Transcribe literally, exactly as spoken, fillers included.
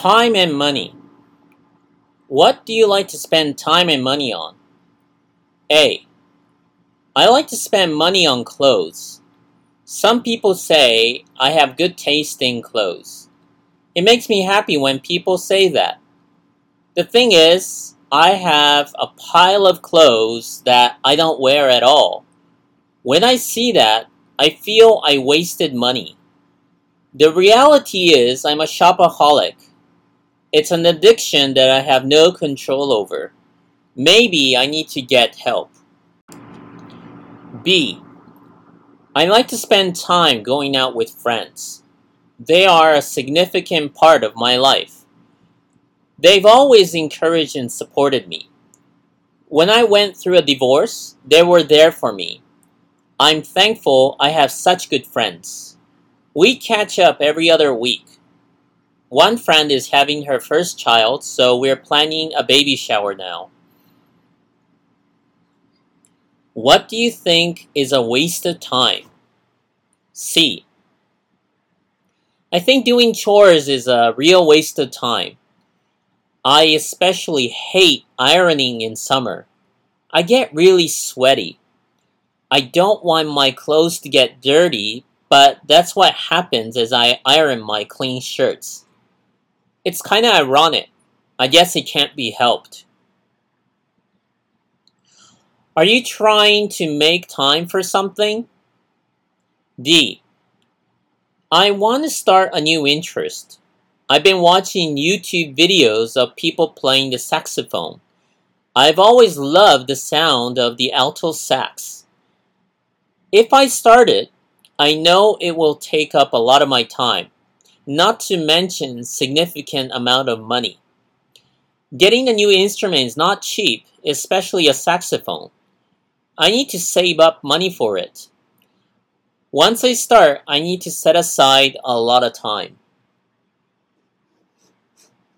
Time and money. What do you like to spend time and money on? A. I like to spend money on clothes. Some people say I have good taste in clothes. It makes me happy when people say that. The thing is, I have a pile of clothes that I don't wear at all. When I see that, I feel I wasted money. The reality is I'm a shopaholic. It's an addiction that I have no control over. Maybe I need to get help. B. I like to spend time going out with friends. They are a significant part of my life. They've always encouraged and supported me. When I went through a divorce, they were there for me. I'm thankful I have such good friends. We catch up every other week. One friend is having her first child, so we're planning a baby shower now. What do you think is a waste of time? C. I think doing chores is a real waste of time. I especially hate ironing in summer. I get really sweaty. I don't want my clothes to get dirty, but that's what happens as I iron my clean shirts. It's kind of ironic. I guess it can't be helped. Are you trying to make time for something? D. I want to start a new interest. I've been watching YouTube videos of people playing the saxophone. I've always loved the sound of the alto sax. If I start it, I know it will take up a lot of my time. Not to mention significant amount of money. Getting a new instrument is not cheap, especially a saxophone. I need to save up money for it. Once I start, I need to set aside a lot of time.